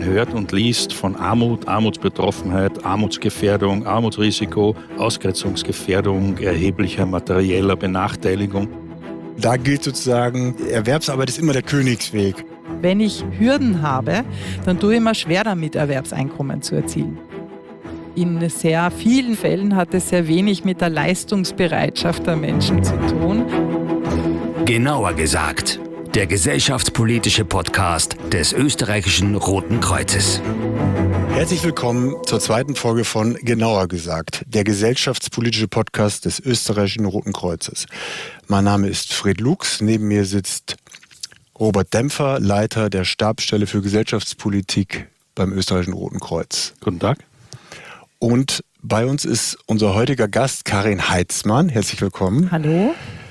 hört und liest von Armut, Armutsbetroffenheit, Armutsgefährdung, Armutsrisiko, Ausgrenzungsgefährdung, erheblicher materieller Benachteiligung. Da gilt sozusagen, Erwerbsarbeit ist immer der Königsweg. Wenn ich Hürden habe, dann tue ich mir schwer damit, Erwerbseinkommen zu erzielen. In sehr vielen Fällen hat es sehr wenig mit der Leistungsbereitschaft der Menschen zu tun. Genauer gesagt, der gesellschaftspolitische Podcast des österreichischen Roten Kreuzes. Herzlich willkommen zur zweiten Folge von Genauer gesagt, der gesellschaftspolitische Podcast des österreichischen Roten Kreuzes. Mein Name ist Fred Lux, neben mir sitzt Robert Dempfer, Leiter der Stabsstelle für Gesellschaftspolitik beim österreichischen Roten Kreuz. Guten Tag. Und bei uns ist unser heutiger Gast Karin Heitzmann. Herzlich willkommen. Hallo.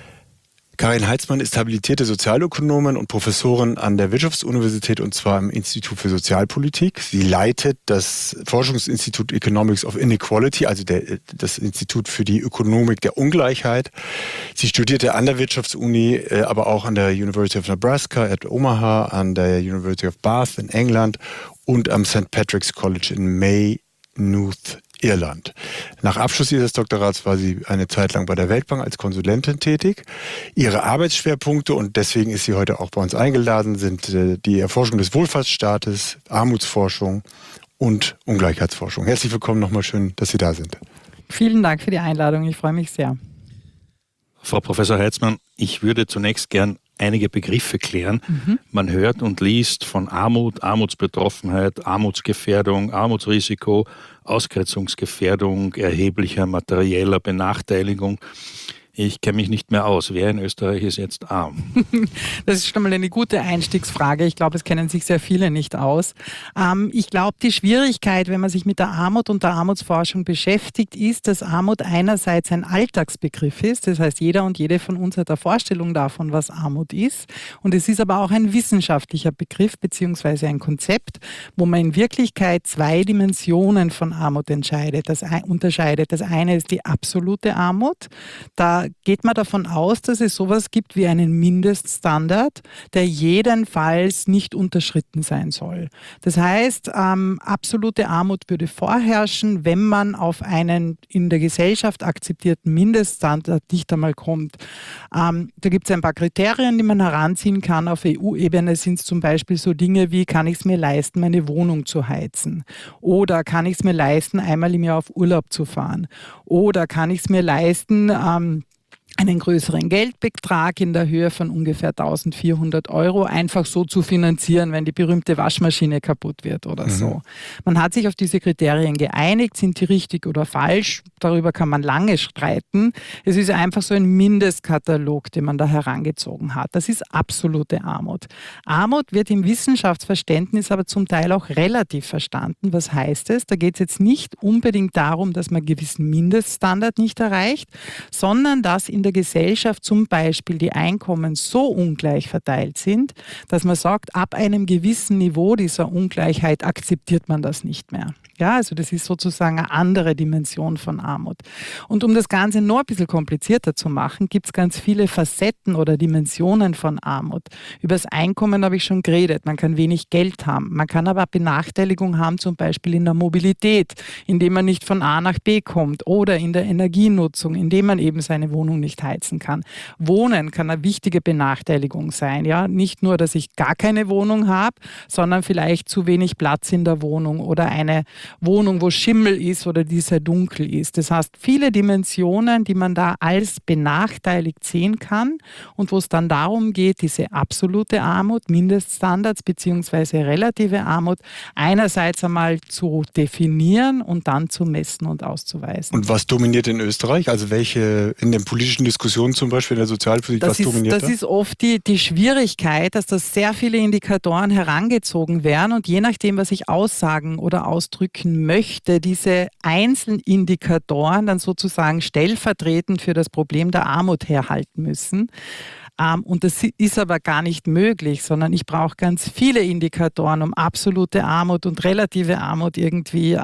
Karin Heitzmann ist habilitierte Sozialökonomin und Professorin an der Wirtschaftsuniversität und zwar im Institut für Sozialpolitik. Sie leitet das Forschungsinstitut Economics of Inequality, also das Institut für die Ökonomik der Ungleichheit. Sie studierte an der Wirtschaftsuni, aber auch an der University of Nebraska at Omaha, an der University of Bath in England und am St. Patrick's College in Maynooth, Irland. Nach Abschluss ihres Doktorats war sie eine Zeit lang bei der Weltbank als Konsulentin tätig. Ihre Arbeitsschwerpunkte, und deswegen ist sie heute auch bei uns eingeladen, sind die Erforschung des Wohlfahrtsstaates, Armutsforschung und Ungleichheitsforschung. Herzlich willkommen, nochmal schön, dass Sie da sind. Vielen Dank für die Einladung, ich freue mich sehr. Frau Professor Heitzmann, ich würde zunächst gern einige Begriffe klären. Man hört und liest von Armut, Armutsbetroffenheit, Armutsgefährdung, Armutsrisiko, Ausgrenzungsgefährdung, erheblicher materieller Benachteiligung. Ich kenne mich nicht mehr aus. Wer in Österreich ist jetzt arm? Das ist schon mal eine gute Einstiegsfrage. Ich glaube, es kennen sich sehr viele nicht aus. Ich glaube, die Schwierigkeit, wenn man sich mit der Armut und der Armutsforschung beschäftigt, ist, dass Armut einerseits ein Alltagsbegriff ist. Das heißt, jeder und jede von uns hat eine Vorstellung davon, was Armut ist. Und es ist aber auch ein wissenschaftlicher Begriff bzw. ein Konzept, wo man in Wirklichkeit zwei Dimensionen von Armut unterscheidet. Das eine ist die absolute Armut. Da geht man davon aus, dass es sowas gibt wie einen Mindeststandard, der jedenfalls nicht unterschritten sein soll. Das heißt, absolute Armut würde vorherrschen, wenn man auf einen in der Gesellschaft akzeptierten Mindeststandard nicht einmal kommt. Da gibt es ein paar Kriterien, die man heranziehen kann. Auf EU-Ebene sind es zum Beispiel so Dinge wie, kann ich es mir leisten, meine Wohnung zu heizen? Oder kann ich es mir leisten, einmal im Jahr auf Urlaub zu fahren? Oder kann ich es mir leisten, einen größeren Geldbetrag in der Höhe von ungefähr 1.400 € einfach so zu finanzieren, wenn die berühmte Waschmaschine kaputt wird oder so. Man hat sich auf diese Kriterien geeinigt, sind die richtig oder falsch, darüber kann man lange streiten. Es ist einfach so ein Mindestkatalog, den man da herangezogen hat. Das ist absolute Armut. Armut wird im Wissenschaftsverständnis aber zum Teil auch relativ verstanden. Was heißt es? Da geht es jetzt nicht unbedingt darum, dass man einen gewissen Mindeststandard nicht erreicht, sondern dass in der Gesellschaft zum Beispiel die Einkommen so ungleich verteilt sind, dass man sagt, ab einem gewissen Niveau dieser Ungleichheit akzeptiert man das nicht mehr. Ja, also das ist sozusagen eine andere Dimension von Armut. Und um das Ganze noch ein bisschen komplizierter zu machen, gibt es ganz viele Facetten oder Dimensionen von Armut. Über das Einkommen habe ich schon geredet. Man kann wenig Geld haben. Man kann aber Benachteiligung haben, zum Beispiel in der Mobilität, indem man nicht von A nach B kommt, oder in der Energienutzung, indem man eben seine Wohnung nicht heizen kann. Wohnen kann eine wichtige Benachteiligung sein. Ja? Nicht nur, dass ich gar keine Wohnung habe, sondern vielleicht zu wenig Platz in der Wohnung oder eine Wohnung, wo Schimmel ist oder die sehr dunkel ist. Das heißt, viele Dimensionen, die man da als benachteiligt sehen kann und wo es dann darum geht, diese absolute Armut, Mindeststandards bzw. relative Armut einerseits einmal zu definieren und dann zu messen und auszuweisen. Und was dominiert in Österreich? Also welche in den politischen Diskussionen zum Beispiel in der Sozialpolitik, was dominiert da? Das ist oft die Schwierigkeit, dass da sehr viele Indikatoren herangezogen werden und je nachdem, was ich aussagen oder ausdrücken möchte, diese einzelnen Indikatoren dann sozusagen stellvertretend für das Problem der Armut herhalten müssen. Und das ist aber gar nicht möglich, sondern ich brauche ganz viele Indikatoren, um absolute Armut und relative Armut irgendwie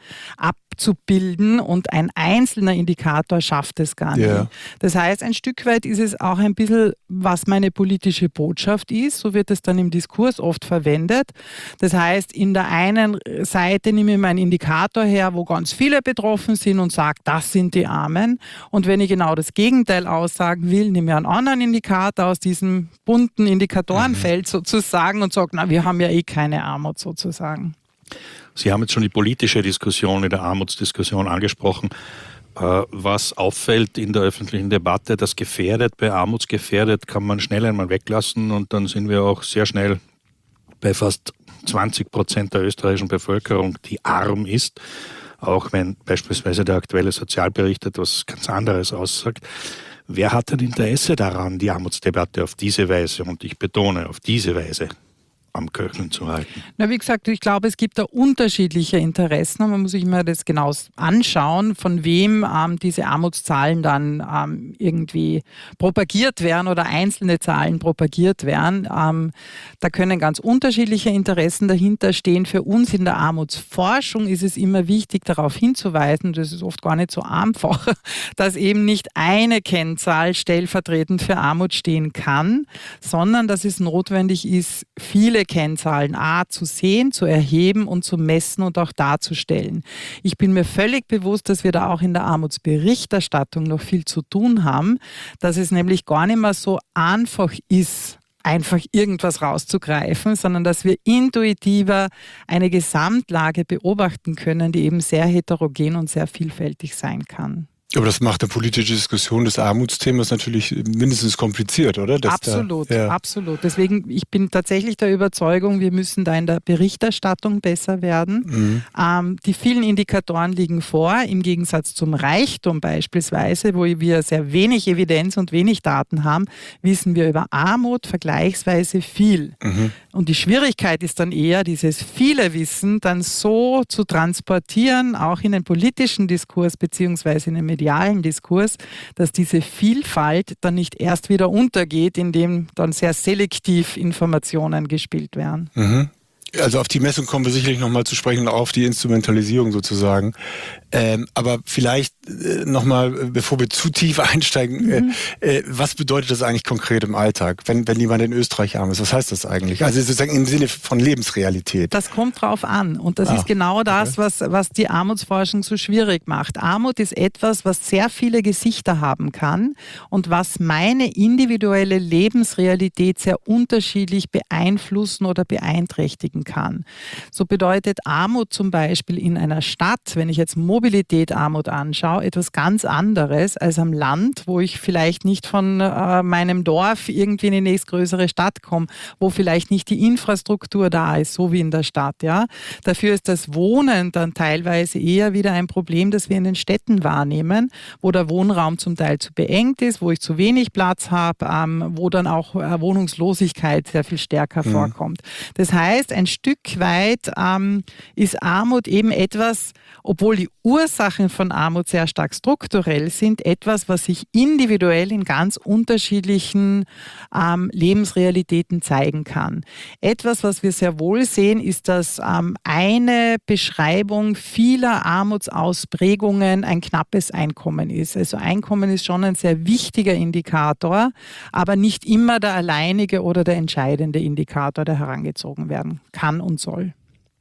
abzubilden, und ein einzelner Indikator schafft es gar nicht. Ja. Das heißt, ein Stück weit ist es auch ein bisschen, was meine politische Botschaft ist. So wird es dann im Diskurs oft verwendet. Das heißt, in der einen Seite nehme ich meinen Indikator her, wo ganz viele betroffen sind und sage, das sind die Armen. Und wenn ich genau das Gegenteil aussagen will, nehme ich einen anderen Indikator aus diesem bunten Indikatorenfeld sozusagen und sage, na, wir haben ja eh keine Armut sozusagen. Sie haben jetzt schon die politische Diskussion in der Armutsdiskussion angesprochen. Was auffällt in der öffentlichen Debatte, das gefährdet, bei armutsgefährdet kann man schnell einmal weglassen, und dann sind wir auch sehr schnell bei fast 20% der österreichischen Bevölkerung, die arm ist, auch wenn beispielsweise der aktuelle Sozialbericht etwas ganz anderes aussagt. Wer hat ein Interesse daran, die Armutsdebatte auf diese Weise, und ich betone, auf diese Weise am Köcheln zu halten? Na, wie gesagt, ich glaube, es gibt da unterschiedliche Interessen, und man muss sich mal das genau anschauen, von wem diese Armutszahlen dann irgendwie propagiert werden oder einzelne Zahlen propagiert werden. Da können ganz unterschiedliche Interessen dahinter stehen. Für uns in der Armutsforschung ist es immer wichtig, darauf hinzuweisen, das ist oft gar nicht so einfach, dass eben nicht eine Kennzahl stellvertretend für Armut stehen kann, sondern dass es notwendig ist, viele Kennzahlen zu sehen, zu erheben und zu messen und auch darzustellen. Ich bin mir völlig bewusst, dass wir da auch in der Armutsberichterstattung noch viel zu tun haben, dass es nämlich gar nicht mehr so einfach ist, einfach irgendwas rauszugreifen, sondern dass wir intuitiver eine Gesamtlage beobachten können, die eben sehr heterogen und sehr vielfältig sein kann. Aber das macht eine politische Diskussion des Armutsthemas natürlich mindestens kompliziert, oder? Absolut, absolut. Deswegen, ich bin tatsächlich der Überzeugung, wir müssen da in der Berichterstattung besser werden. Die vielen Indikatoren liegen vor, im Gegensatz zum Reichtum beispielsweise, wo wir sehr wenig Evidenz und wenig Daten haben, wissen wir über Armut vergleichsweise viel. Und die Schwierigkeit ist dann eher, dieses viele Wissen dann so zu transportieren, auch in den politischen Diskurs beziehungsweise in den medialen Diskurs, dass diese Vielfalt dann nicht erst wieder untergeht, indem dann sehr selektiv Informationen gespielt werden. Also auf die Messung kommen wir sicherlich nochmal zu sprechen, auch auf die Instrumentalisierung sozusagen. Aber vielleicht nochmal, bevor wir zu tief einsteigen, was bedeutet das eigentlich konkret im Alltag, wenn jemand in Österreich arm ist? Was heißt das eigentlich? Also sozusagen im Sinne von Lebensrealität. Das kommt drauf an, und das ist genau das, was die Armutsforschung so schwierig macht. Armut ist etwas, was sehr viele Gesichter haben kann und was meine individuelle Lebensrealität sehr unterschiedlich beeinflussen oder beeinträchtigen kann. So bedeutet Armut zum Beispiel in einer Stadt, wenn ich jetzt Mobilität Armut anschaue, etwas ganz anderes als am Land, wo ich vielleicht nicht von meinem Dorf irgendwie in die nächstgrößere Stadt komme, wo vielleicht nicht die Infrastruktur da ist, so wie in der Stadt. Ja? Dafür ist das Wohnen dann teilweise eher wieder ein Problem, das wir in den Städten wahrnehmen, wo der Wohnraum zum Teil zu beengt ist, wo ich zu wenig Platz habe, wo dann auch Wohnungslosigkeit sehr viel stärker vorkommt. Das heißt, ein Stück weit ist Armut eben etwas, obwohl die Ursachen von Armut sehr stark strukturell sind, etwas, was sich individuell in ganz unterschiedlichen Lebensrealitäten zeigen kann. Etwas, was wir sehr wohl sehen, ist, dass eine Beschreibung vieler Armutsausprägungen ein knappes Einkommen ist. Also Einkommen ist schon ein sehr wichtiger Indikator, aber nicht immer der alleinige oder der entscheidende Indikator, der herangezogen werden kann und soll.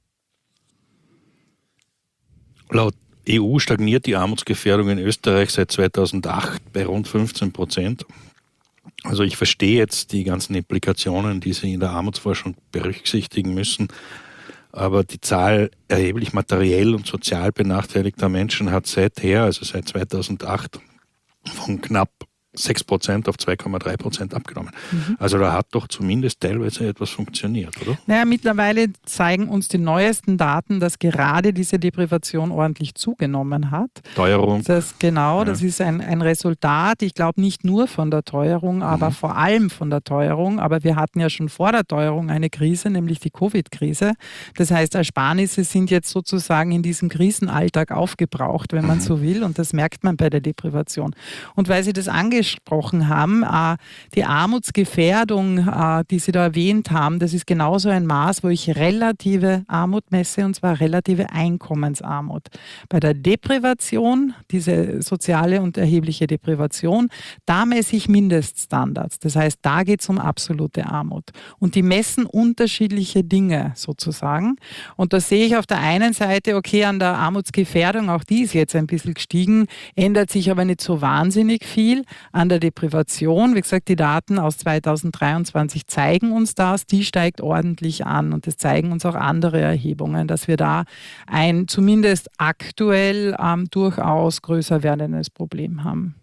Laut EU stagniert die Armutsgefährdung in Österreich seit 2008 bei rund 15%. Also ich verstehe jetzt die ganzen Implikationen, die Sie in der Armutsforschung berücksichtigen müssen, aber die Zahl erheblich materiell und sozial benachteiligter Menschen hat seither, also seit 2008, von knapp 6% auf 2,3% abgenommen. Also da hat doch zumindest teilweise etwas funktioniert, oder? Naja, mittlerweile zeigen uns die neuesten Daten, dass gerade diese Deprivation ordentlich zugenommen hat. Teuerung. Das ist ein Resultat, ich glaube nicht nur von der Teuerung, aber vor allem von der Teuerung. Aber wir hatten ja schon vor der Teuerung eine Krise, nämlich die Covid-Krise. Das heißt, Ersparnisse sind jetzt sozusagen in diesem Krisenalltag aufgebraucht, wenn man so will. Und das merkt man bei der Deprivation. Und weil Sie das angesprochen angesprochen haben, die Armutsgefährdung, die Sie da erwähnt haben, das ist genauso ein Maß, wo ich relative Armut messe, und zwar relative Einkommensarmut. Bei der Deprivation, diese soziale und erhebliche Deprivation, da messe ich Mindeststandards. Das heißt, da geht es um absolute Armut. Und die messen unterschiedliche Dinge sozusagen. Und da sehe ich auf der einen Seite, okay, an der Armutsgefährdung, auch die ist jetzt ein bisschen gestiegen, ändert sich aber nicht so wahnsinnig viel. An der Deprivation, wie gesagt, die Daten aus 2023 zeigen uns das, die steigt ordentlich an. Und das zeigen uns auch andere Erhebungen, dass wir da ein zumindest aktuell durchaus größer werdendes Problem haben.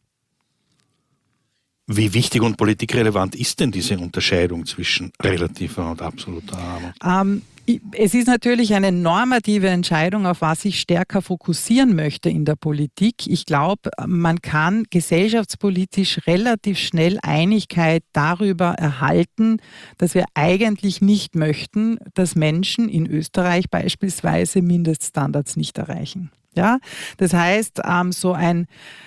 Wie wichtig und politikrelevant ist denn diese Unterscheidung zwischen relativer und absoluter Armut? Es ist natürlich eine normative Entscheidung, auf was ich stärker fokussieren möchte in der Politik. Ich glaube, man kann gesellschaftspolitisch relativ schnell Einigkeit darüber erhalten, dass wir eigentlich nicht möchten, dass Menschen in Österreich beispielsweise Mindeststandards nicht erreichen. Ja, das heißt, so ein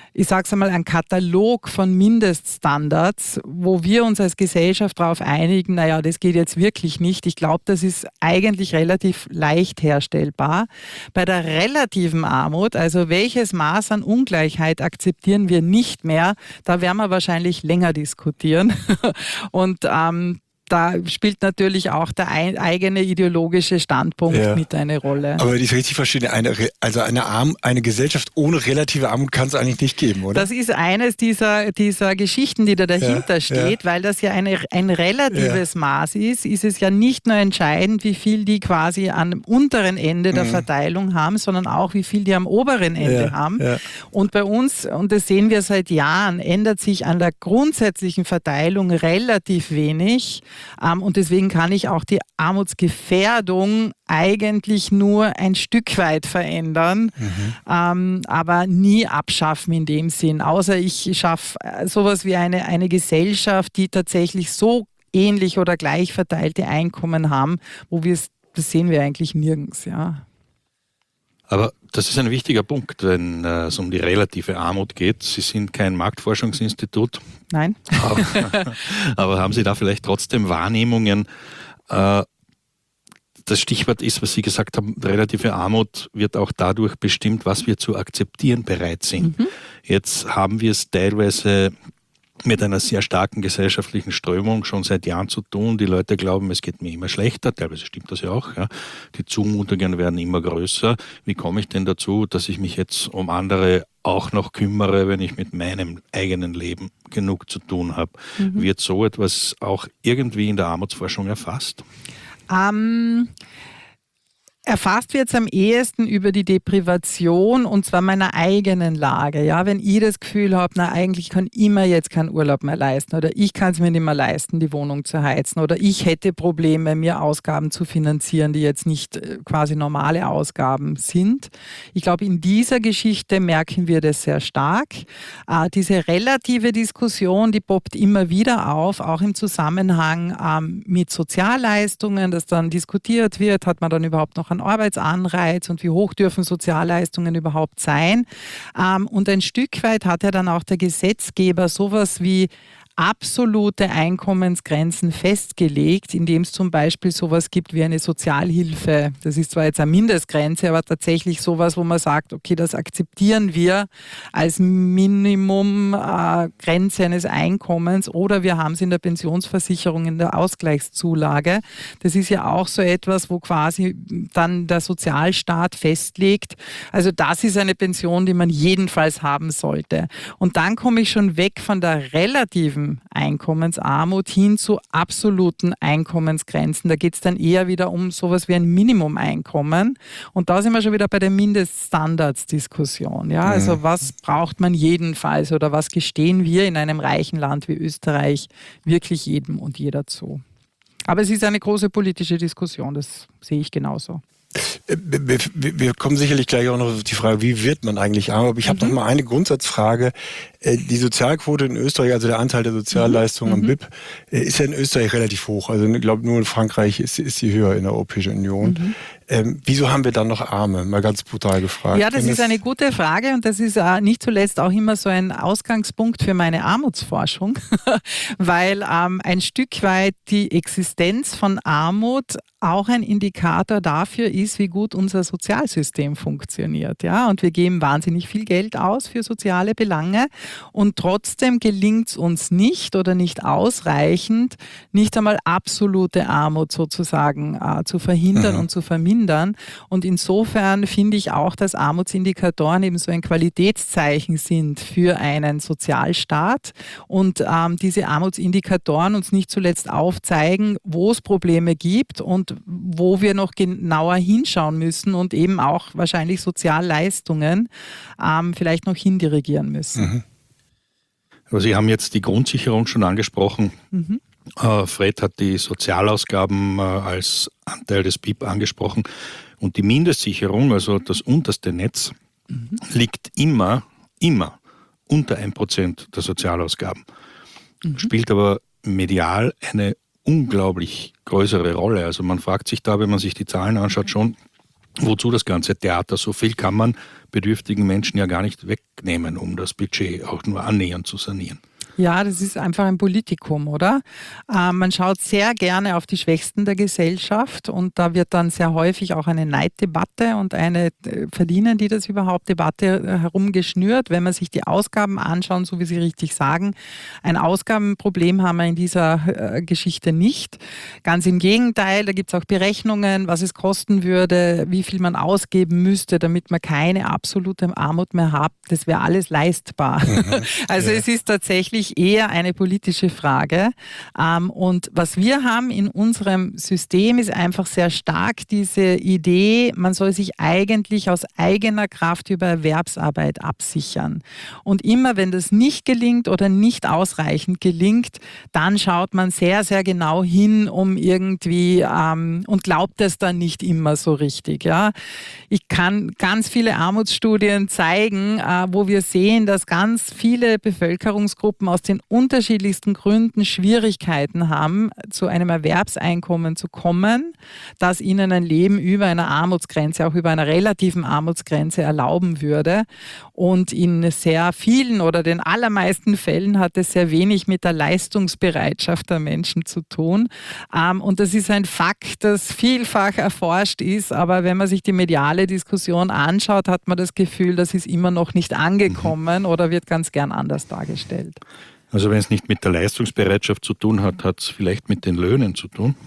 Katalog von Mindeststandards, wo wir uns als Gesellschaft darauf einigen, naja, das geht jetzt wirklich nicht. Ich glaube, das ist eigentlich relativ leicht herstellbar. Bei der relativen Armut, also welches Maß an Ungleichheit akzeptieren wir nicht mehr, da werden wir wahrscheinlich länger diskutieren. Und da spielt natürlich auch der eigene ideologische Standpunkt mit eine Rolle. Aber wenn ich richtig verstehe, eine Gesellschaft ohne relative Armut kann es eigentlich nicht geben, oder? Das ist eines dieser Geschichten, die da dahinter steht, weil das ja ein relatives Maß ist es ja nicht nur entscheidend, wie viel die quasi am unteren Ende der Verteilung haben, sondern auch, wie viel die am oberen Ende haben. Ja. Und bei uns, und das sehen wir seit Jahren, ändert sich an der grundsätzlichen Verteilung relativ wenig. Und deswegen kann ich auch die Armutsgefährdung eigentlich nur ein Stück weit verändern, aber nie abschaffen in dem Sinn. Außer ich schaffe sowas wie eine Gesellschaft, die tatsächlich so ähnlich oder gleich verteilte Einkommen haben, das sehen wir eigentlich nirgends, ja. Aber das ist ein wichtiger Punkt, wenn es um die relative Armut geht. Sie sind kein Marktforschungsinstitut. Nein. Aber haben Sie da vielleicht trotzdem Wahrnehmungen? Das Stichwort ist, was Sie gesagt haben, relative Armut wird auch dadurch bestimmt, was wir zu akzeptieren bereit sind. Jetzt haben wir es teilweise mit einer sehr starken gesellschaftlichen Strömung schon seit Jahren zu tun. Die Leute glauben, es geht mir immer schlechter. Teilweise stimmt das ja auch. Ja. Die Zumutungen werden immer größer. Wie komme ich denn dazu, dass ich mich jetzt um andere auch noch kümmere, wenn ich mit meinem eigenen Leben genug zu tun habe? Wird so etwas auch irgendwie in der Armutsforschung erfasst? Erfasst wird es am ehesten über die Deprivation, und zwar meiner eigenen Lage. Ja, wenn ich das Gefühl habe, eigentlich kann ich mir jetzt keinen Urlaub mehr leisten, oder ich kann es mir nicht mehr leisten, die Wohnung zu heizen, oder ich hätte Probleme, mir Ausgaben zu finanzieren, die jetzt nicht quasi normale Ausgaben sind. Ich glaube, in dieser Geschichte merken wir das sehr stark. Diese relative Diskussion, die poppt immer wieder auf, auch im Zusammenhang mit Sozialleistungen, dass dann diskutiert wird, hat man dann überhaupt noch einen Arbeitsanreiz und wie hoch dürfen Sozialleistungen überhaupt sein. Und ein Stück weit hat ja dann auch der Gesetzgeber sowas wie absolute Einkommensgrenzen festgelegt, indem es zum Beispiel sowas gibt wie eine Sozialhilfe. Das ist zwar jetzt eine Mindestgrenze, aber tatsächlich sowas, wo man sagt, okay, das akzeptieren wir als Minimumgrenze eines Einkommens, oder wir haben es in der Pensionsversicherung in der Ausgleichszulage. Das ist ja auch so etwas, wo quasi dann der Sozialstaat festlegt. Also das ist eine Pension, die man jedenfalls haben sollte. Und dann komme ich schon weg von der relativen Einkommensarmut hin zu absoluten Einkommensgrenzen. Da geht es dann eher wieder um sowas wie ein Minimumeinkommen. Und da sind wir schon wieder bei der Mindeststandards-Diskussion. Ja? Also was braucht man jedenfalls, oder was gestehen wir in einem reichen Land wie Österreich wirklich jedem und jeder zu? Aber es ist eine große politische Diskussion, das sehe ich genauso. Wir kommen sicherlich gleich auch noch auf die Frage, wie wird man eigentlich arm? Aber ich habe noch mal eine Grundsatzfrage. Die Sozialquote in Österreich, also der Anteil der Sozialleistungen am BIP, ist ja in Österreich relativ hoch. Also ich glaube, nur in Frankreich ist sie höher in der Europäischen Union. Wieso haben wir dann noch Arme? Mal ganz brutal gefragt. Ja, das ist eine gute Frage und das ist nicht zuletzt auch immer so ein Ausgangspunkt für meine Armutsforschung, weil ein Stück weit die Existenz von Armut auch ein Indikator dafür ist, wie gut unser Sozialsystem funktioniert. Ja? Und wir geben wahnsinnig viel Geld aus für soziale Belange und trotzdem gelingt es uns nicht oder nicht ausreichend, nicht einmal absolute Armut sozusagen zu verhindern und zu vermindern. Und insofern finde ich auch, dass Armutsindikatoren eben so ein Qualitätszeichen sind für einen Sozialstaat und diese Armutsindikatoren uns nicht zuletzt aufzeigen, wo es Probleme gibt und wo wir noch genauer hinschauen müssen und eben auch wahrscheinlich Sozialleistungen vielleicht noch hindirigieren müssen. Aber Sie haben jetzt die Grundsicherung schon angesprochen. Fred hat die Sozialausgaben als Anteil des BIP angesprochen. Und die Mindestsicherung, also das unterste Netz, liegt immer unter 1% der Sozialausgaben. Spielt aber medial eine unglaublich größere Rolle. Also man fragt sich da, wenn man sich die Zahlen anschaut, schon, wozu das ganze Theater? So viel kann man bedürftigen Menschen ja gar nicht wegnehmen, um das Budget auch nur annähernd zu sanieren. Ja, das ist einfach ein Politikum, oder? Man schaut sehr gerne auf die Schwächsten der Gesellschaft und da wird dann sehr häufig auch eine Neiddebatte und eine verdienen die das überhaupt Debatte herumgeschnürt. Wenn man sich die Ausgaben anschaut, so wie Sie richtig sagen, ein Ausgabenproblem haben wir in dieser Geschichte nicht. Ganz im Gegenteil, da gibt es auch Berechnungen, was es kosten würde, wie viel man ausgeben müsste, damit man keine absolute Armut mehr hat. Das wäre alles leistbar. Also es ist tatsächlich eher eine politische Frage. Und was wir haben in unserem System ist einfach sehr stark diese Idee, man soll sich eigentlich aus eigener Kraft über Erwerbsarbeit absichern. Und immer wenn das nicht gelingt oder nicht ausreichend gelingt, dann schaut man sehr, sehr genau hin, um irgendwie und glaubt es dann nicht immer so richtig. Ja? Ich kann ganz viele Armutsstudien zeigen, wo wir sehen, dass ganz viele Bevölkerungsgruppen aus den unterschiedlichsten Gründen Schwierigkeiten haben, zu einem Erwerbseinkommen zu kommen, das ihnen ein Leben über einer Armutsgrenze, auch über einer relativen Armutsgrenze erlauben würde. Und in sehr vielen oder den allermeisten Fällen hat es sehr wenig mit der Leistungsbereitschaft der Menschen zu tun. Und das ist ein Fakt, das vielfach erforscht ist, aber wenn man sich die mediale Diskussion anschaut, hat man das Gefühl, das ist immer noch nicht angekommen oder wird ganz gern anders dargestellt. Also wenn es nicht mit der Leistungsbereitschaft zu tun hat, hat es vielleicht mit den Löhnen zu tun.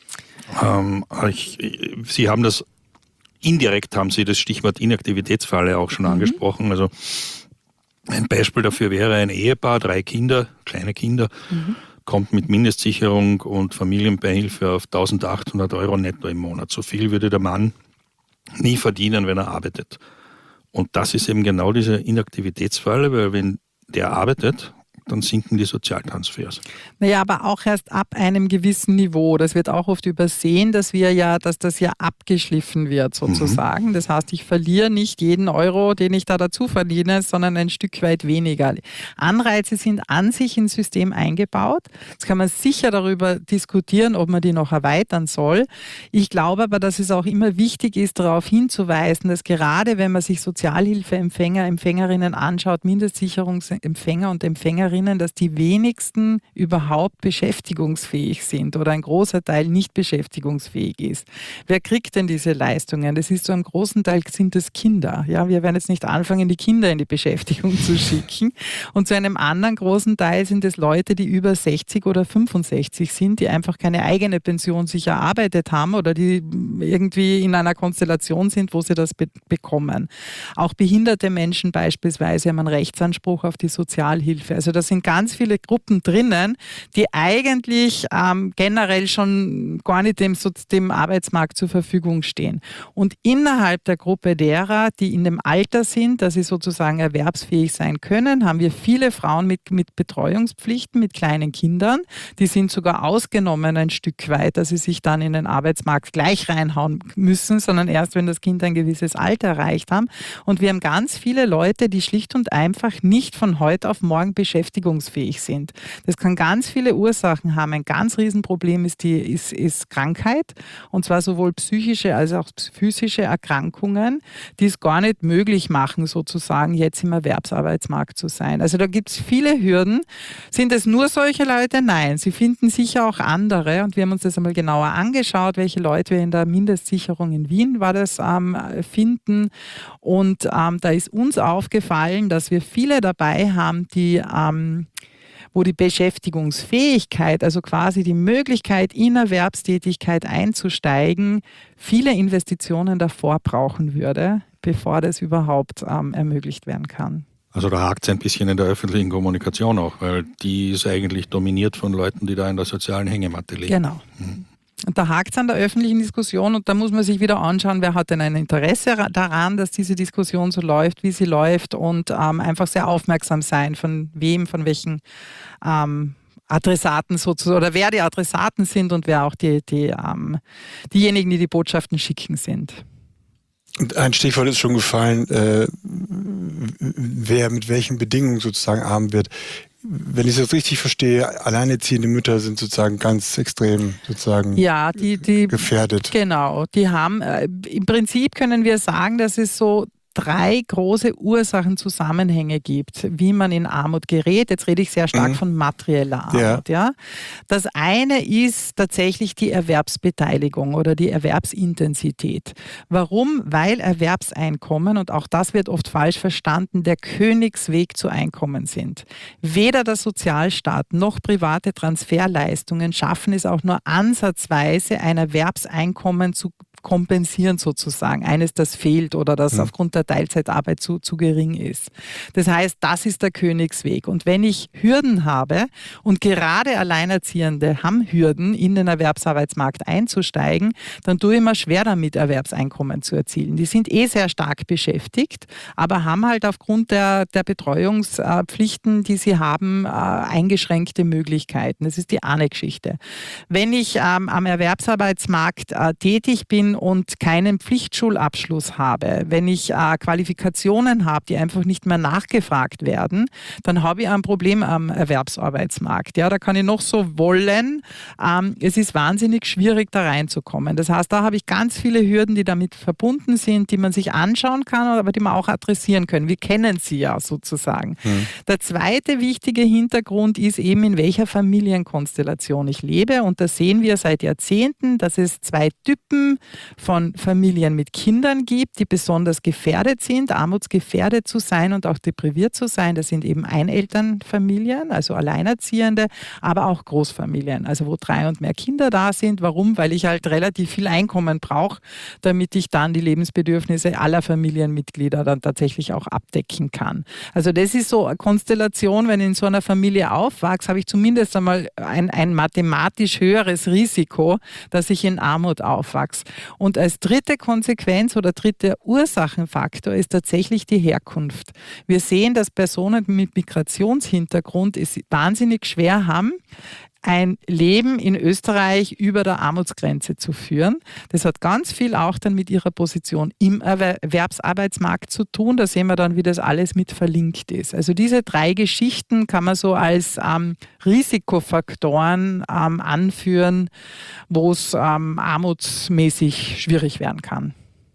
Sie haben das, indirekt haben Sie das Stichwort Inaktivitätsfalle auch schon angesprochen. Also ein Beispiel dafür wäre ein Ehepaar, 3 Kinder, kleine Kinder, kommt mit Mindestsicherung und Familienbeihilfe auf 1.800 € netto im Monat. So viel würde der Mann nie verdienen, wenn er arbeitet. Und das ist eben genau diese Inaktivitätsfalle, weil wenn der arbeitet, dann sinken die Sozialtransfers. Naja, aber auch erst ab einem gewissen Niveau. Das wird auch oft übersehen, dass das ja abgeschliffen wird sozusagen. Das heißt, ich verliere nicht jeden Euro, den ich da dazu verdiene, sondern ein Stück weit weniger. Anreize sind an sich ins System eingebaut. Jetzt kann man sicher darüber diskutieren, ob man die noch erweitern soll. Ich glaube aber, dass es auch immer wichtig ist, darauf hinzuweisen, dass gerade wenn man sich Sozialhilfeempfänger, Empfängerinnen anschaut, Mindestsicherungsempfänger und Empfängerinnen, dass die wenigsten überhaupt beschäftigungsfähig sind oder ein großer Teil nicht beschäftigungsfähig ist. Wer kriegt denn diese Leistungen? Das ist so einem großen Teil sind es Kinder. Ja, wir werden jetzt nicht anfangen, die Kinder in die Beschäftigung zu schicken. Und zu einem anderen großen Teil sind es Leute, die über 60 oder 65 sind, die einfach keine eigene Pension sich erarbeitet haben oder die irgendwie in einer Konstellation sind, wo sie das bekommen. Auch behinderte Menschen beispielsweise haben einen Rechtsanspruch auf die Sozialhilfe. Also das sind ganz viele Gruppen drinnen, die eigentlich generell schon gar nicht dem Arbeitsmarkt zur Verfügung stehen. Und innerhalb der Gruppe derer, die in dem Alter sind, dass sie sozusagen erwerbsfähig sein können, haben wir viele Frauen mit Betreuungspflichten, mit kleinen Kindern. Die sind sogar ausgenommen ein Stück weit, dass sie sich dann in den Arbeitsmarkt gleich reinhauen müssen, sondern erst, wenn das Kind ein gewisses Alter erreicht haben. Und wir haben ganz viele Leute, die schlicht und einfach nicht von heute auf morgen beschäftigt beschäftigungsfähig sind. Das kann ganz viele Ursachen haben. Ein ganz Riesenproblem ist Krankheit, und zwar sowohl psychische als auch physische Erkrankungen, die es gar nicht möglich machen, sozusagen jetzt im Erwerbsarbeitsmarkt zu sein. Also da gibt es viele Hürden. Sind es nur solche Leute? Nein, sie finden sicher auch andere, und wir haben uns das einmal genauer angeschaut, welche Leute wir in der Mindestsicherung in Wien finden, und da ist uns aufgefallen, dass wir viele dabei haben, wo die Beschäftigungsfähigkeit, also quasi die Möglichkeit, in Erwerbstätigkeit einzusteigen, viele Investitionen davor brauchen würde, bevor das überhaupt ermöglicht werden kann. Also da hakt es ein bisschen in der öffentlichen Kommunikation auch, weil die ist eigentlich dominiert von Leuten, die da in der sozialen Hängematte liegen. Genau. Und da hakt es an der öffentlichen Diskussion, und da muss man sich wieder anschauen, wer hat denn ein Interesse daran, dass diese Diskussion so läuft, wie sie läuft, und einfach sehr aufmerksam sein, von welchen Adressaten sozusagen, oder wer die Adressaten sind und wer auch diejenigen, die die Botschaften schicken, sind. Und ein Stichwort ist schon gefallen, wer mit welchen Bedingungen sozusagen arm wird. Wenn ich es jetzt richtig verstehe, alleinerziehende Mütter sind sozusagen ganz extrem sozusagen gefährdet. Genau, die haben, im Prinzip können wir sagen, dass es so 3 große Ursachenzusammenhänge gibt, wie man in Armut gerät. Jetzt rede ich sehr stark von materieller Armut. Ja. Das eine ist tatsächlich die Erwerbsbeteiligung oder die Erwerbsintensität. Warum? Weil Erwerbseinkommen, und auch das wird oft falsch verstanden, der Königsweg zu Einkommen sind. Weder der Sozialstaat noch private Transferleistungen schaffen es auch nur ansatzweise, ein Erwerbseinkommen zu kompensieren sozusagen. Eines, das fehlt oder das aufgrund der Teilzeitarbeit zu gering ist. Das heißt, das ist der Königsweg. Und wenn ich Hürden habe, und gerade Alleinerziehende haben Hürden, in den Erwerbsarbeitsmarkt einzusteigen, dann tue ich mir schwer damit, Erwerbseinkommen zu erzielen. Die sind sehr stark beschäftigt, aber haben halt aufgrund der Betreuungspflichten, die sie haben, eingeschränkte Möglichkeiten. Das ist die eine Geschichte. Wenn ich am Erwerbsarbeitsmarkt tätig bin und keinen Pflichtschulabschluss habe, wenn ich Qualifikationen habe, die einfach nicht mehr nachgefragt werden, dann habe ich ein Problem am Erwerbsarbeitsmarkt. Ja, da kann ich noch so wollen. Es ist wahnsinnig schwierig, da reinzukommen. Das heißt, da habe ich ganz viele Hürden, die damit verbunden sind, die man sich anschauen kann, aber die man auch adressieren können. Wir kennen sie ja sozusagen. Der zweite wichtige Hintergrund ist eben, in welcher Familienkonstellation ich lebe. Und da sehen wir seit Jahrzehnten, dass es 2 Typen von Familien mit Kindern gibt, die besonders gefährdet sind, armutsgefährdet zu sein und auch depriviert zu sein. Das sind eben Einelternfamilien, also Alleinerziehende, aber auch Großfamilien, also wo 3 und mehr Kinder da sind. Warum? Weil ich halt relativ viel Einkommen brauche, damit ich dann die Lebensbedürfnisse aller Familienmitglieder dann tatsächlich auch abdecken kann. Also das ist so eine Konstellation, wenn ich in so einer Familie aufwachse, habe ich zumindest einmal ein mathematisch höheres Risiko, dass ich in Armut aufwachse. Und als dritte Konsequenz oder dritter Ursachenfaktor ist tatsächlich die Herkunft. Wir sehen, dass Personen mit Migrationshintergrund es wahnsinnig schwer haben, ein Leben in Österreich über der Armutsgrenze zu führen. Das hat ganz viel auch dann mit ihrer Position im Erwerbsarbeitsmarkt zu tun. Da sehen wir dann, wie das alles mit verlinkt ist. Also diese 3 Geschichten kann man so als Risikofaktoren anführen, wo es armutsmäßig schwierig werden kann.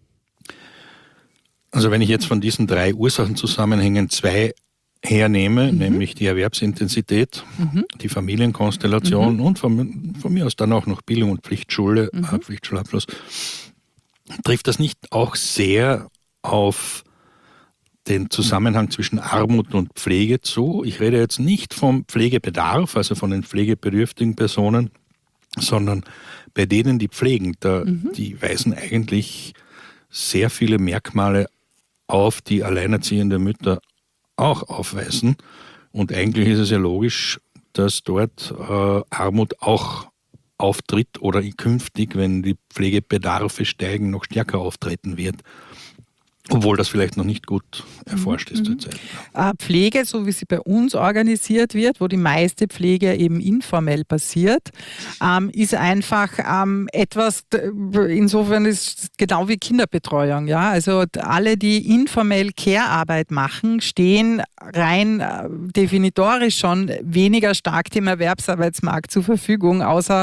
Also wenn ich jetzt von diesen 3 Ursachenzusammenhängen 2 hernehme, nämlich die Erwerbsintensität, die Familienkonstellation und von mir aus dann auch noch Bildung und Pflichtschule, Pflichtschulabschluss, trifft das nicht auch sehr auf den Zusammenhang zwischen Armut und Pflege zu? Ich rede jetzt nicht vom Pflegebedarf, also von den pflegebedürftigen Personen, sondern bei denen, die pflegen, die weisen eigentlich sehr viele Merkmale auf, die alleinerziehende Mütter auch aufweisen. Und eigentlich ist es ja logisch, dass dort Armut auch auftritt oder künftig, wenn die Pflegebedarfe steigen, noch stärker auftreten wird. Obwohl das vielleicht noch nicht gut erforscht ist zurzeit. Pflege, so wie sie bei uns organisiert wird, wo die meiste Pflege eben informell passiert, ist einfach etwas, insofern ist es genau wie Kinderbetreuung. Ja? Also alle, die informell Care-Arbeit machen, stehen rein definitorisch schon weniger stark dem Erwerbsarbeitsmarkt zur Verfügung, außer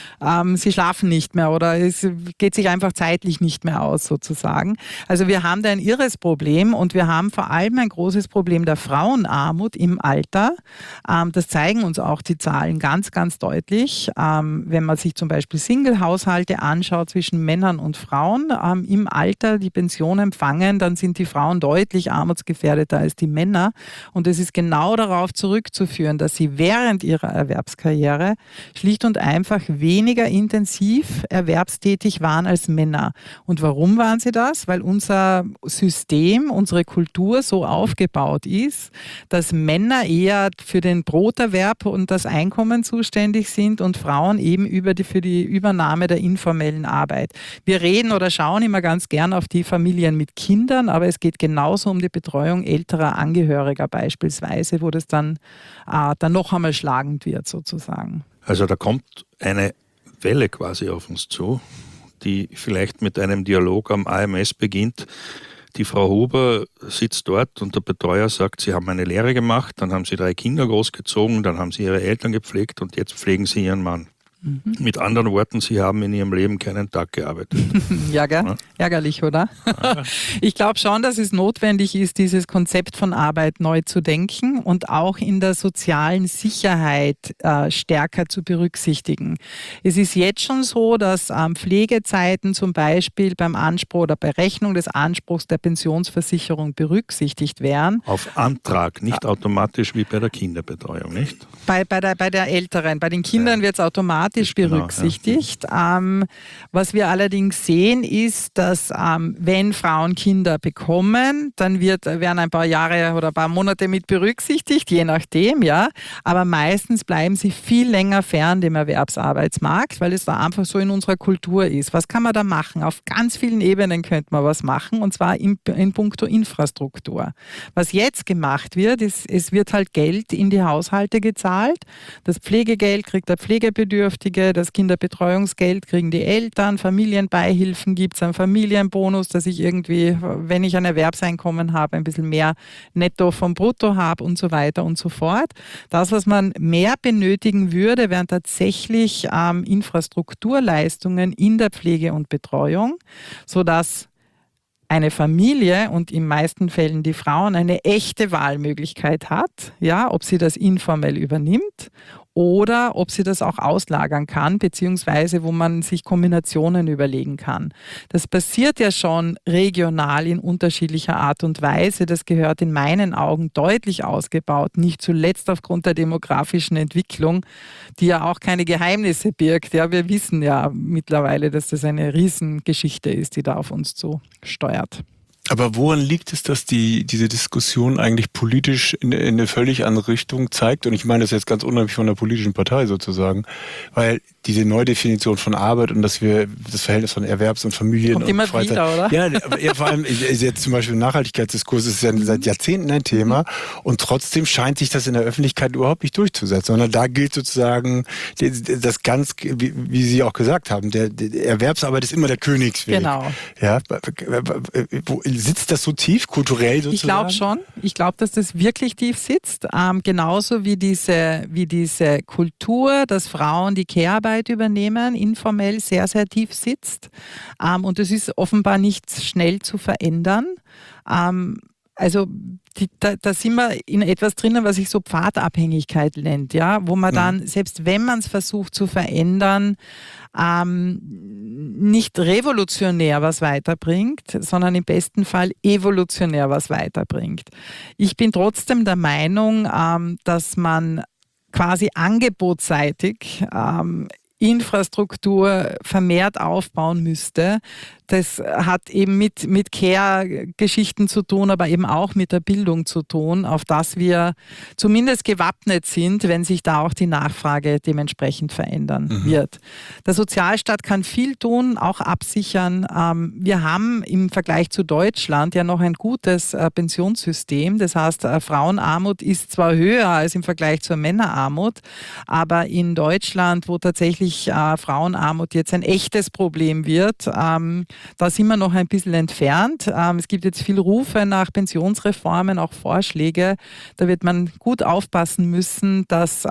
sie schlafen nicht mehr oder es geht sich einfach zeitlich nicht mehr aus sozusagen. Also wir haben da ein irres Problem und wir haben vor allem ein großes Problem der Frauenarmut im Alter. Das zeigen uns auch die Zahlen ganz, ganz deutlich. Wenn man sich zum Beispiel Single-Haushalte anschaut zwischen Männern und Frauen im Alter, die Pension empfangen, dann sind die Frauen deutlich armutsgefährdeter als die Männer. Und es ist genau darauf zurückzuführen, dass sie während ihrer Erwerbskarriere schlicht und einfach weniger intensiv erwerbstätig waren als Männer. Und warum waren sie das? Weil unser System, unsere Kultur so aufgebaut ist, dass Männer eher für den Broterwerb und das Einkommen zuständig sind und Frauen eben für die Übernahme der informellen Arbeit. Wir reden oder schauen immer ganz gern auf die Familien mit Kindern, aber es geht genauso um die Betreuung älterer Angehöriger beispielsweise, wo das dann noch einmal schlagend wird sozusagen. Also da kommt eine Welle quasi auf uns zu, die vielleicht mit einem Dialog am AMS beginnt. Die Frau Huber sitzt dort und der Betreuer sagt, sie haben eine Lehre gemacht, dann haben sie 3 Kinder großgezogen, dann haben sie ihre Eltern gepflegt und jetzt pflegen sie ihren Mann. Mit anderen Worten, sie haben in ihrem Leben keinen Tag gearbeitet. Ja, gell? Ja. Ärgerlich, oder? Ja. Ich glaube schon, dass es notwendig ist, dieses Konzept von Arbeit neu zu denken und auch in der sozialen Sicherheit stärker zu berücksichtigen. Es ist jetzt schon so, dass Pflegezeiten zum Beispiel beim Anspruch oder Berechnung des Anspruchs der Pensionsversicherung berücksichtigt werden. Auf Antrag, nicht automatisch wie bei der Kinderbetreuung, nicht? Bei der Älteren. Bei den Kindern wird es automatisch berücksichtigt. Ja. Was wir allerdings sehen, ist, dass wenn Frauen Kinder bekommen, dann werden ein paar Jahre oder ein paar Monate mit berücksichtigt, je nachdem, ja. Aber meistens bleiben sie viel länger fern dem Erwerbsarbeitsmarkt, weil es da einfach so in unserer Kultur ist. Was kann man da machen? Auf ganz vielen Ebenen könnte man was machen, und zwar in puncto Infrastruktur. Was jetzt gemacht wird, ist, es wird halt Geld in die Haushalte gezahlt. Das Pflegegeld kriegt der Pflegebedürftige, das Kinderbetreuungsgeld kriegen die Eltern, Familienbeihilfen gibt es, einen Familienbonus, dass ich irgendwie, wenn ich ein Erwerbseinkommen habe, ein bisschen mehr netto vom Brutto habe und so weiter und so fort. Das, was man mehr benötigen würde, wären tatsächlich Infrastrukturleistungen in der Pflege und Betreuung, sodass eine Familie und in meisten Fällen die Frauen eine echte Wahlmöglichkeit hat, ja, ob sie das informell übernimmt oder ob sie das auch auslagern kann, beziehungsweise wo man sich Kombinationen überlegen kann. Das passiert ja schon regional in unterschiedlicher Art und Weise. Das gehört in meinen Augen deutlich ausgebaut, nicht zuletzt aufgrund der demografischen Entwicklung, die ja auch keine Geheimnisse birgt. Ja, wir wissen ja mittlerweile, dass das eine Riesengeschichte ist, die da auf uns zusteuert. Aber woran liegt es, dass diese Diskussion eigentlich politisch in eine völlig andere Richtung zeigt? Und ich meine das jetzt ganz unabhängig von der politischen Partei sozusagen, weil diese Neudefinition von Arbeit und dass wir das Verhältnis von Erwerbs- und Familien kommt und immer Freizeit, wieder, oder? Ja, vor allem jetzt zum Beispiel im Nachhaltigkeitsdiskurs ist ja seit Jahrzehnten ein Thema und trotzdem scheint sich das in der Öffentlichkeit überhaupt nicht durchzusetzen, sondern da gilt sozusagen das ganz, wie Sie auch gesagt haben, der Erwerbsarbeit ist immer der Königsweg. Genau. Ja, sitzt das so tief, kulturell sozusagen? Ich glaube schon. Ich glaube, dass das wirklich tief sitzt. Genauso wie diese Kultur, dass Frauen die Care-Arbeit übernehmen, informell sehr, sehr tief sitzt. Und das ist offenbar nicht schnell zu verändern. Also da sind wir in etwas drinnen, was sich so Pfadabhängigkeit nennt, ja, wo man dann, selbst wenn man es versucht zu verändern, nicht revolutionär was weiterbringt, sondern im besten Fall evolutionär was weiterbringt. Ich bin trotzdem der Meinung, dass man quasi angebotsseitig Infrastruktur vermehrt aufbauen müsste. Das hat eben mit Care-Geschichten zu tun, aber eben auch mit der Bildung zu tun, auf das wir zumindest gewappnet sind, wenn sich da auch die Nachfrage dementsprechend verändern wird. Der Sozialstaat kann viel tun, auch absichern. Wir haben im Vergleich zu Deutschland ja noch ein gutes Pensionssystem. Das heißt, Frauenarmut ist zwar höher als im Vergleich zur Männerarmut, aber in Deutschland, wo tatsächlich Frauenarmut jetzt ein echtes Problem wird, da sind wir noch ein bisschen entfernt. Es gibt jetzt viele Rufe nach Pensionsreformen, auch Vorschläge. Da wird man gut aufpassen müssen, dass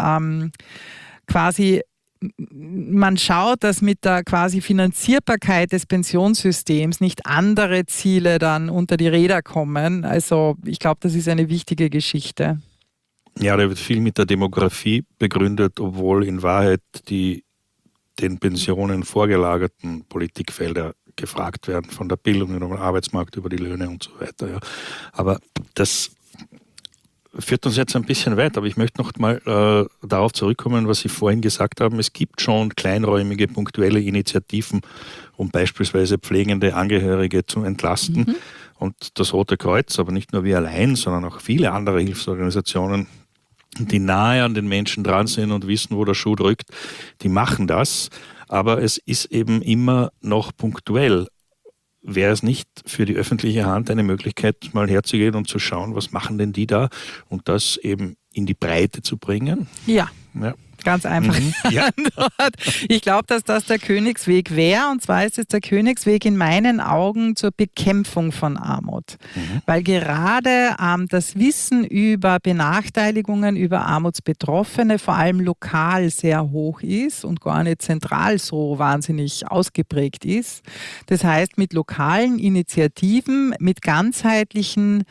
quasi man schaut, dass mit der quasi Finanzierbarkeit des Pensionssystems nicht andere Ziele dann unter die Räder kommen. Also ich glaube, das ist eine wichtige Geschichte. Ja, da wird viel mit der Demografie begründet, obwohl in Wahrheit die den Pensionen vorgelagerten Politikfelder gefragt werden, von der Bildung über den Arbeitsmarkt, über die Löhne und so weiter. Ja. Aber das führt uns jetzt ein bisschen weit, aber ich möchte noch mal darauf zurückkommen, was Sie vorhin gesagt haben. Es gibt schon kleinräumige, punktuelle Initiativen, um beispielsweise pflegende Angehörige zu entlasten. Und das Rote Kreuz, aber nicht nur wir allein, sondern auch viele andere Hilfsorganisationen, die nahe an den Menschen dran sind und wissen, wo der Schuh drückt, die machen das. Aber es ist eben immer noch punktuell. Wäre es nicht für die öffentliche Hand eine Möglichkeit, mal herzugehen und zu schauen, was machen denn die da und das eben in die Breite zu bringen? Ja. Ganz einfach. Ja. Ich glaube, dass das der Königsweg wäre. Und zwar ist es der Königsweg in meinen Augen zur Bekämpfung von Armut. Weil gerade das Wissen über Benachteiligungen, über Armutsbetroffene vor allem lokal sehr hoch ist und gar nicht zentral so wahnsinnig ausgeprägt ist. Das heißt, mit lokalen Initiativen, mit ganzheitlichen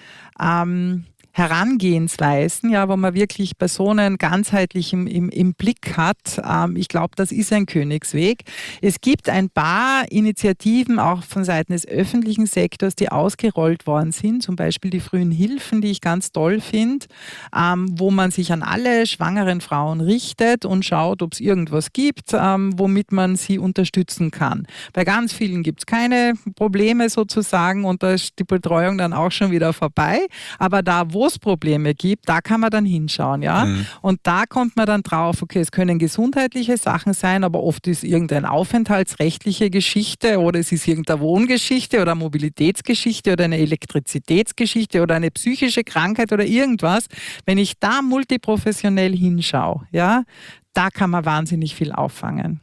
Herangehensweisen, ja, wo man wirklich Personen ganzheitlich im Blick hat. Ich glaube, das ist ein Königsweg. Es gibt ein paar Initiativen auch von Seiten des öffentlichen Sektors, die ausgerollt worden sind, zum Beispiel die frühen Hilfen, die ich ganz toll finde, wo man sich an alle schwangeren Frauen richtet und schaut, ob es irgendwas gibt, womit man sie unterstützen kann. Bei ganz vielen gibt es keine Probleme sozusagen und da ist die Betreuung dann auch schon wieder vorbei. Aber da, wo es Probleme gibt, da kann man dann hinschauen, ja. Und da kommt man dann drauf, okay, es können gesundheitliche Sachen sein, aber oft ist irgendeine aufenthaltsrechtliche Geschichte oder es ist irgendeine Wohngeschichte oder Mobilitätsgeschichte oder eine Elektrizitätsgeschichte oder eine psychische Krankheit oder irgendwas. Wenn ich da multiprofessionell hinschaue, ja, da kann man wahnsinnig viel auffangen.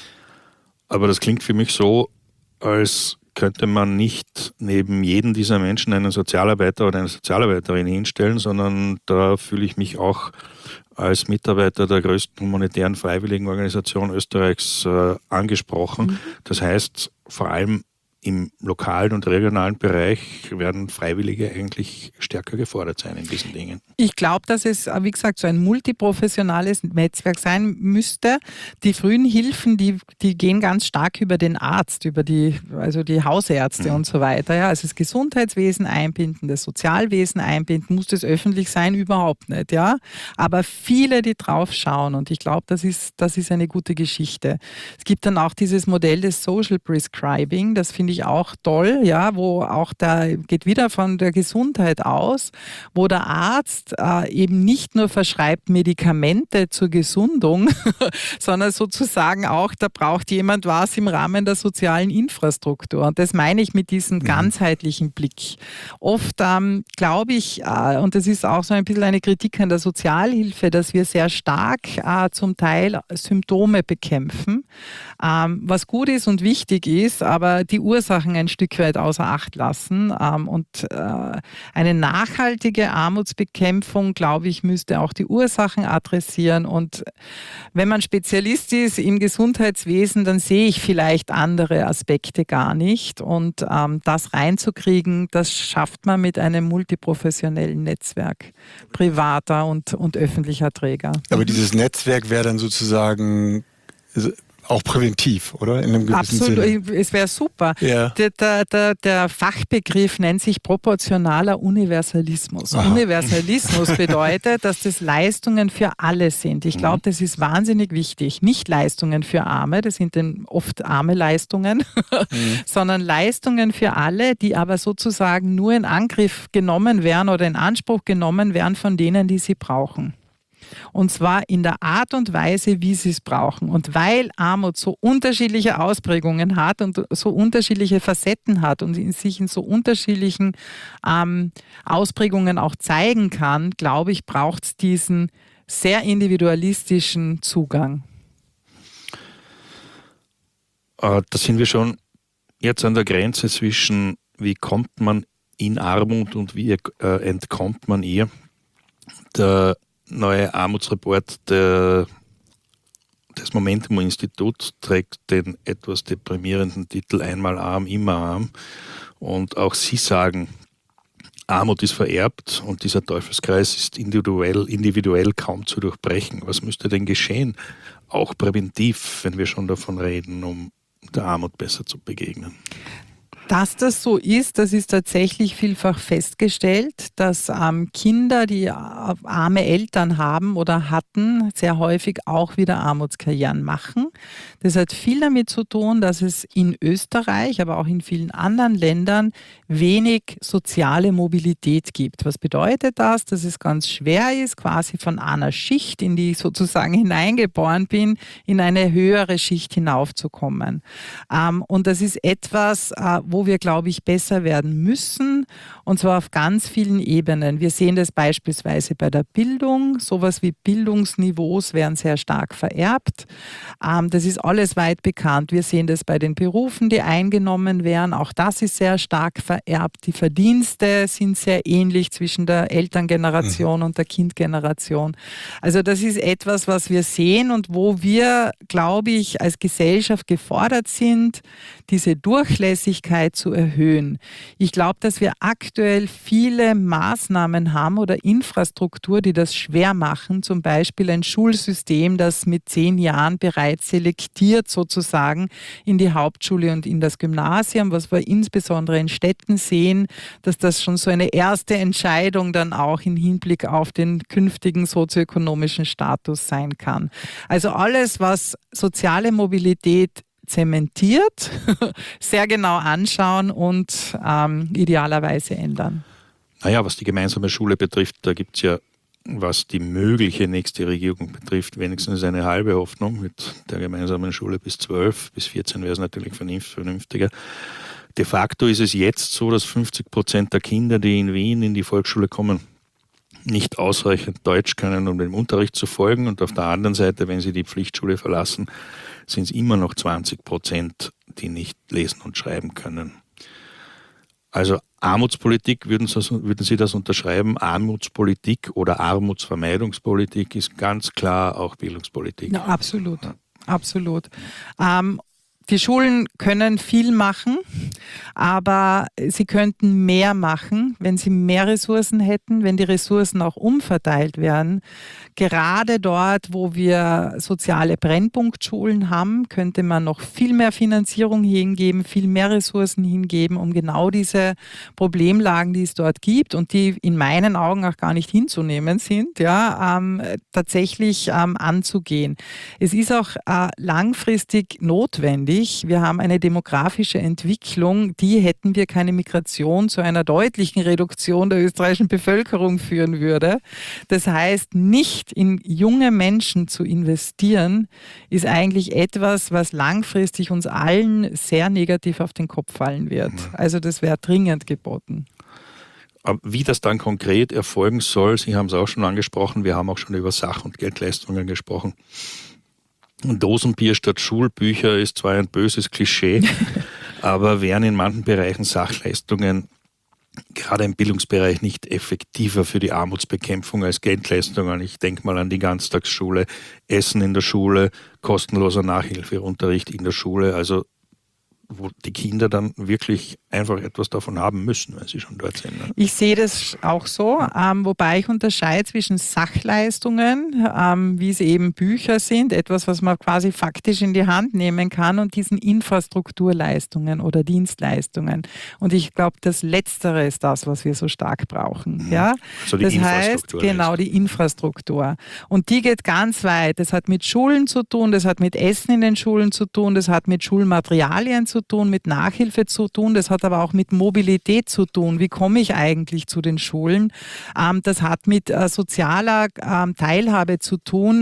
Aber das klingt für mich so, als könnte man nicht neben jedem dieser Menschen einen Sozialarbeiter oder eine Sozialarbeiterin hinstellen, sondern da fühle ich mich auch als Mitarbeiter der größten humanitären Freiwilligenorganisation Österreichs angesprochen. Das heißt, vor allem im lokalen und regionalen Bereich werden Freiwillige eigentlich stärker gefordert sein in diesen Dingen. Ich glaube, dass es, wie gesagt, so ein multiprofessionales Netzwerk sein müsste. Die frühen Hilfen, die gehen ganz stark über den Arzt, über die Hausärzte und so weiter. Ja. Also das Gesundheitswesen einbinden, das Sozialwesen einbinden, muss das öffentlich sein? Überhaupt nicht. Ja. Aber viele, die drauf schauen und ich glaube, das ist eine gute Geschichte. Es gibt dann auch dieses Modell des Social Prescribing, das finde ich auch toll, ja, wo auch geht wieder von der Gesundheit aus, wo der Arzt eben nicht nur verschreibt Medikamente zur Gesundung, sondern sozusagen auch, da braucht jemand was im Rahmen der sozialen Infrastruktur. Und das meine ich mit diesem ganzheitlichen Blick. Oft glaube ich, und das ist auch so ein bisschen eine Kritik an der Sozialhilfe, dass wir sehr stark zum Teil Symptome bekämpfen, was gut ist und wichtig ist, aber die Ursachen ein Stück weit außer Acht lassen. Und eine nachhaltige Armutsbekämpfung, glaube ich, müsste auch die Ursachen adressieren. Und wenn man Spezialist ist im Gesundheitswesen, dann sehe ich vielleicht andere Aspekte gar nicht. Und das reinzukriegen, das schafft man mit einem multiprofessionellen Netzwerk privater und öffentlicher Träger. Aber dieses Netzwerk wäre dann sozusagen auch präventiv, oder? In einem gewissen Absolut, Sinne. es wäre super. Ja. Der Fachbegriff nennt sich proportionaler Universalismus. Aha. Universalismus bedeutet, dass das Leistungen für alle sind. Ich glaube, das ist wahnsinnig wichtig. Nicht Leistungen für Arme, das sind dann oft arme Leistungen, sondern Leistungen für alle, die aber sozusagen nur in Angriff genommen werden oder in Anspruch genommen werden von denen, die sie brauchen. Und zwar in der Art und Weise, wie sie es brauchen. Und weil Armut so unterschiedliche Ausprägungen hat und so unterschiedliche Facetten hat und sich in so unterschiedlichen Ausprägungen auch zeigen kann, glaube ich, braucht es diesen sehr individualistischen Zugang. Da sind wir schon jetzt an der Grenze zwischen, wie kommt man in Armut und wie entkommt man ihr. Der neue Armutsreport des Momentum-Instituts trägt den etwas deprimierenden Titel "Einmal arm, immer arm". Und auch sie sagen, Armut ist vererbt und dieser Teufelskreis ist individuell kaum zu durchbrechen. Was müsste denn geschehen, auch präventiv, wenn wir schon davon reden, um der Armut besser zu begegnen? Dass das so ist, das ist tatsächlich vielfach festgestellt, dass Kinder, die arme Eltern haben oder hatten, sehr häufig auch wieder Armutskarrieren machen. Das hat viel damit zu tun, dass es in Österreich, aber auch in vielen anderen Ländern wenig soziale Mobilität gibt. Was bedeutet das? Dass es ganz schwer ist, quasi von einer Schicht, in die ich sozusagen hineingeboren bin, in eine höhere Schicht hinaufzukommen. Und das ist etwas, wo wir, glaube ich, besser werden müssen, und zwar auf ganz vielen Ebenen. Wir sehen das beispielsweise bei der Bildung. Sowas wie Bildungsniveaus werden sehr stark vererbt. Das ist alles weit bekannt. Wir sehen das bei den Berufen, die eingenommen werden. Auch das ist sehr stark vererbt. Die Verdienste sind sehr ähnlich zwischen der Elterngeneration und der Kindgeneration. Also das ist etwas, was wir sehen und wo wir, glaube ich, als Gesellschaft gefordert sind, diese Durchlässigkeit zu erhöhen. Ich glaube, dass wir aktuell viele Maßnahmen haben oder Infrastruktur, die das schwer machen. Zum Beispiel ein Schulsystem, das mit 10 Jahren bereits selektiert sozusagen in die Hauptschule und in das Gymnasium, was wir insbesondere in Städten sehen, dass das schon so eine erste Entscheidung dann auch im Hinblick auf den künftigen sozioökonomischen Status sein kann. Also alles, was soziale Mobilität zementiert, sehr genau anschauen und idealerweise ändern. Naja, was die gemeinsame Schule betrifft, da gibt es ja, was die mögliche nächste Regierung betrifft, wenigstens eine halbe Hoffnung mit der gemeinsamen Schule bis 12, bis 14 wäre es natürlich vernünftiger. De facto ist es jetzt so, dass 50% der Kinder, die in Wien in die Volksschule kommen, nicht ausreichend Deutsch können, um dem Unterricht zu folgen. Und auf der anderen Seite, wenn sie die Pflichtschule verlassen, sind es immer noch 20%, die nicht lesen und schreiben können. Also Armutspolitik, würden Sie das unterschreiben? Armutspolitik oder Armutsvermeidungspolitik ist ganz klar auch Bildungspolitik. Ja, absolut, absolut. Die Schulen können viel machen, aber sie könnten mehr machen, wenn sie mehr Ressourcen hätten, wenn die Ressourcen auch umverteilt werden. Gerade dort, wo wir soziale Brennpunktschulen haben, könnte man noch viel mehr Finanzierung hingeben, viel mehr Ressourcen hingeben, um genau diese Problemlagen, die es dort gibt und die in meinen Augen auch gar nicht hinzunehmen sind, tatsächlich anzugehen. Es ist auch langfristig notwendig. Wir haben eine demografische Entwicklung, die, hätten wir keine Migration, zu einer deutlichen Reduktion der österreichischen Bevölkerung führen würde. Das heißt, nicht in junge Menschen zu investieren, ist eigentlich etwas, was langfristig uns allen sehr negativ auf den Kopf fallen wird. Also das wäre dringend geboten. Aber wie das dann konkret erfolgen soll, Sie haben es auch schon angesprochen, wir haben auch schon über Sach- und Geldleistungen gesprochen. Dosenbier statt Schulbücher ist zwar ein böses Klischee, aber wären in manchen Bereichen Sachleistungen, gerade im Bildungsbereich, nicht effektiver für die Armutsbekämpfung als Geldleistungen. Ich denke mal an die Ganztagsschule, Essen in der Schule, kostenloser Nachhilfeunterricht in der Schule. Also wo die Kinder dann wirklich einfach etwas davon haben müssen, wenn sie schon dort sind. Ne? Ich sehe das auch so, wobei ich unterscheide zwischen Sachleistungen, wie es eben Bücher sind, etwas, was man quasi faktisch in die Hand nehmen kann, und diesen Infrastrukturleistungen oder Dienstleistungen. Und ich glaube, das Letztere ist das, was wir so stark brauchen. Ja? Also die das heißt, Infrastruktur. genau, die Infrastruktur. Und die geht ganz weit. Das hat mit Schulen zu tun, das hat mit Essen in den Schulen zu tun, das hat mit Schulmaterialien zu tun, mit Nachhilfe zu tun, das hat aber auch mit Mobilität zu tun. Wie komme ich eigentlich zu den Schulen? Das hat mit sozialer Teilhabe zu tun.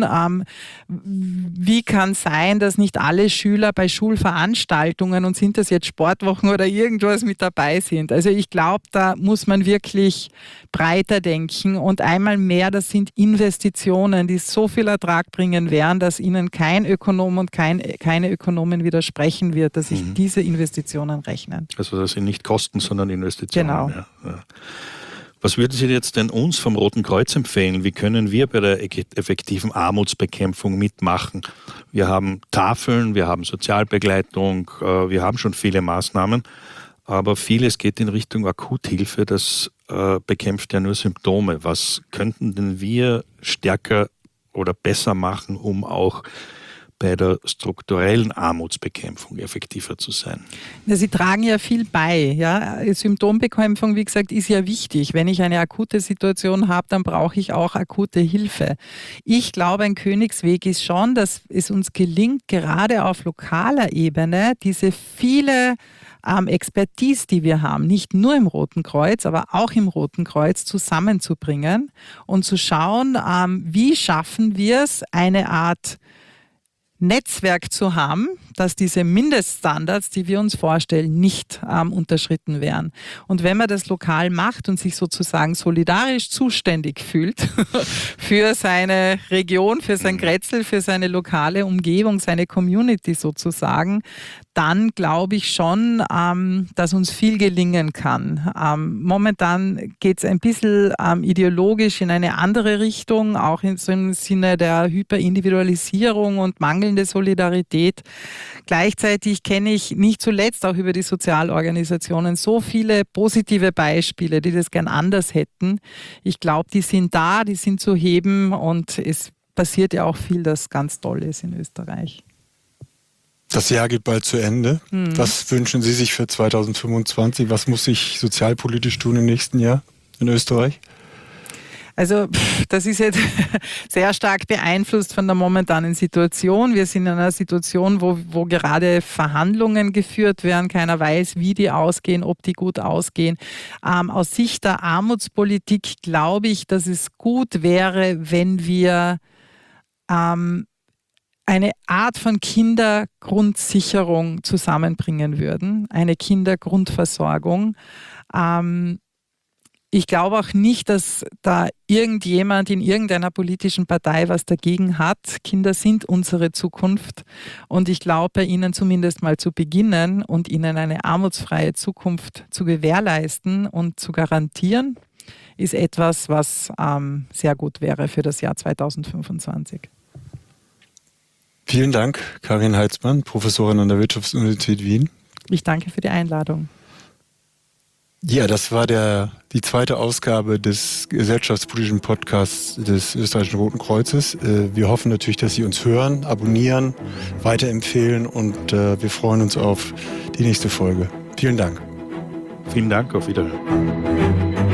Wie kann es sein, dass nicht alle Schüler bei Schulveranstaltungen, und sind das jetzt Sportwochen oder irgendwas, mit dabei sind? Also ich glaube, da muss man wirklich breiter denken, und einmal mehr, das sind Investitionen, die so viel Ertrag bringen werden, dass ihnen kein Ökonom und keine Ökonomin widersprechen wird, dass sich diese Investitionen rechnen. Also das sind nicht Kosten, sondern Investitionen. Genau. Ja. Was würden Sie jetzt denn uns vom Roten Kreuz empfehlen? Wie können wir bei der effektiven Armutsbekämpfung mitmachen? Wir haben Tafeln, wir haben Sozialbegleitung, wir haben schon viele Maßnahmen, aber vieles geht in Richtung Akuthilfe. Das bekämpft ja nur Symptome. Was könnten denn wir stärker oder besser machen, um auch bei der strukturellen Armutsbekämpfung effektiver zu sein? Ja, Sie tragen ja viel bei. Ja? Symptombekämpfung, wie gesagt, ist ja wichtig. Wenn ich eine akute Situation habe, dann brauche ich auch akute Hilfe. Ich glaube, ein Königsweg ist schon, dass es uns gelingt, gerade auf lokaler Ebene diese viele Expertise, die wir haben, nicht nur im Roten Kreuz, aber auch im Roten Kreuz zusammenzubringen und zu schauen, wie schaffen wir es, eine Art Netzwerk zu haben, dass diese Mindeststandards, die wir uns vorstellen, nicht unterschritten werden. Und wenn man das lokal macht und sich sozusagen solidarisch zuständig fühlt für seine Region, für sein Grätzl, für seine lokale Umgebung, seine Community sozusagen, dann glaube ich schon, dass uns viel gelingen kann. Momentan geht es ein bisschen ideologisch in eine andere Richtung, auch im Sinne der Hyperindividualisierung und mangelnde Solidarität. Gleichzeitig kenne ich nicht zuletzt auch über die Sozialorganisationen so viele positive Beispiele, die das gern anders hätten. Ich glaube, die sind da, die sind zu heben, und es passiert ja auch viel, das ganz toll ist in Österreich. Das Jahr geht bald zu Ende. Was wünschen Sie sich für 2025? Was muss sich sozialpolitisch tun im nächsten Jahr in Österreich? Also das ist jetzt sehr stark beeinflusst von der momentanen Situation. Wir sind in einer Situation, wo gerade Verhandlungen geführt werden. Keiner weiß, wie die ausgehen, ob die gut ausgehen. Aus Sicht der Armutspolitik glaube ich, dass es gut wäre, wenn wir eine Art von Kindergrundsicherung zusammenbringen würden, eine Kindergrundversorgung. Ich glaube auch nicht, dass da irgendjemand in irgendeiner politischen Partei was dagegen hat. Kinder sind unsere Zukunft, und ich glaube, bei ihnen zumindest mal zu beginnen und ihnen eine armutsfreie Zukunft zu gewährleisten und zu garantieren, ist etwas, was sehr gut wäre für das Jahr 2025. Vielen Dank, Karin Heitzmann, Professorin an der Wirtschaftsuniversität Wien. Ich danke für die Einladung. Ja, das war die zweite Ausgabe des gesellschaftspolitischen Podcasts des Österreichischen Roten Kreuzes. Wir hoffen natürlich, dass Sie uns hören, abonnieren, weiterempfehlen, und wir freuen uns auf die nächste Folge. Vielen Dank. Vielen Dank, auf Wiederhören.